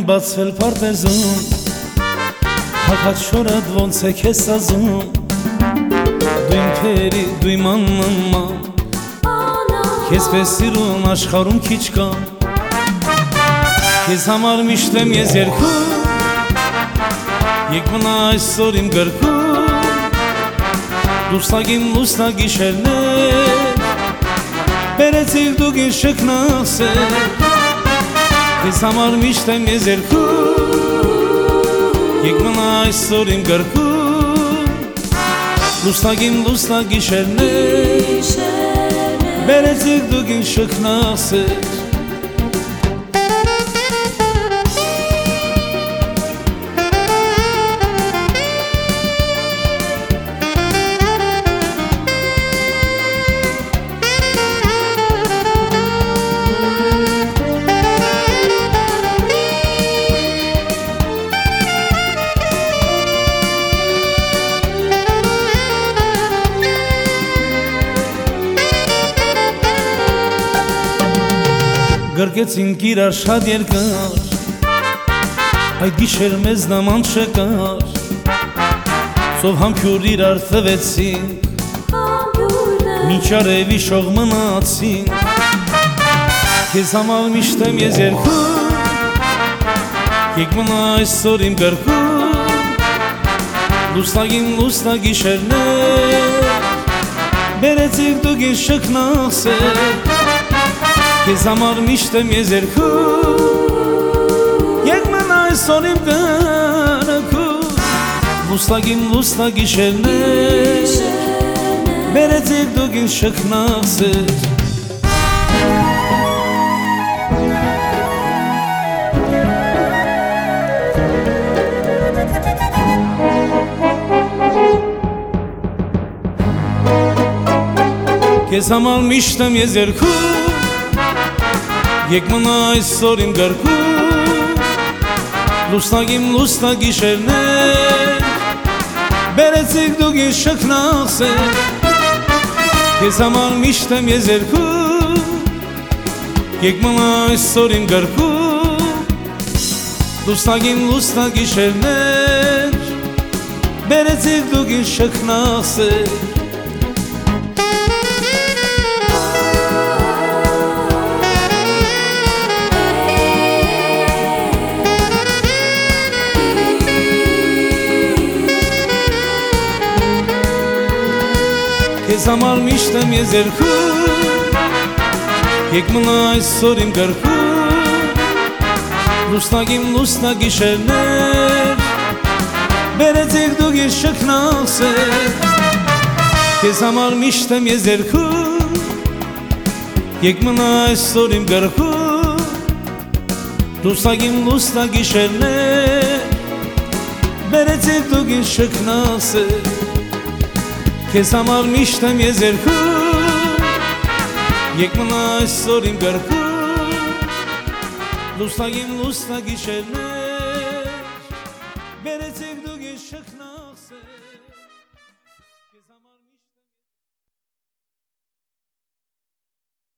բացվել պարտեզում, հակած շորդ ոնց է քեզ սազում, դու իմ թերի, դու իմ աննման, քեզ պես սիրուն աշխարհում քիչ կա, քեզ համար միշտ եմ ես երգում, եկ մնա այսօր իմ գրքում, լուսնագ իմ լուսնագ գիշերներ, բերեցիք դուք ինձ շքնասեր, քեզ համար միշտ եմ ես երգում, եկ մնա այսօր իմ գրքում, լուսնագ իմ լուսնագ գիշերներ, բերեցիք դուք ինձ շքնասեր։ Գրկեցինք իրար շատ երկար, այդ գիշեր մեզ նման չկար, սով համբյուր իրար տվեցինք, մինչ արևի շող մնացինք, քեզ համար միշտ եմ ես երգում, եկ մնա այսօր իմ գրքում, լուսնագ իմ լուսնագ գիշերներ, բերեցիք դուք ինձ շքնասեր, քեզ համար միշտ եմ ես երգում, եկ մնա այսօր իմ գրքում, լուսնագ իմ լուսնագ գիշերներ, բերեցիք դուք ինձ շքնասեր։ Քեզ համար միշտ եմ ես երգում, եկ մնա այսօր իմ գրքում, լուսնագ իմ լուսնագ գիշերներ, բերեցիք դուք ինձ շքնասեր, քեզ համար միշտ եմ ես երգում, եկ մնա այսօր իմ գրքում, լուսնագ իմ լուսնագ գիշերներ, բերեցիք դուք ինձ շքնասեր։ Քեզ համար միշտ եմ ես երգում, եկ մնա այսօր իմ գրքում, լուսնագ իմ լուսնագ գիշերներ, բերեցիք դուք ինձ շքնասեր, քեզ համար միշտ եմ ես երգում, եկ մնա այսօր իմ գրքում, լուսնագ իմ լուսնագ գիշերներ, բերեցիք դուք ինձ շքնասեր, քեզ համար միշտ եմ ես երգում, եկ մնա այսօր իմ գրքում, լուսնագ իմ լուսնագ գիշերներ, բերեցիք դուք ինձ շքնասեր, քեզ համար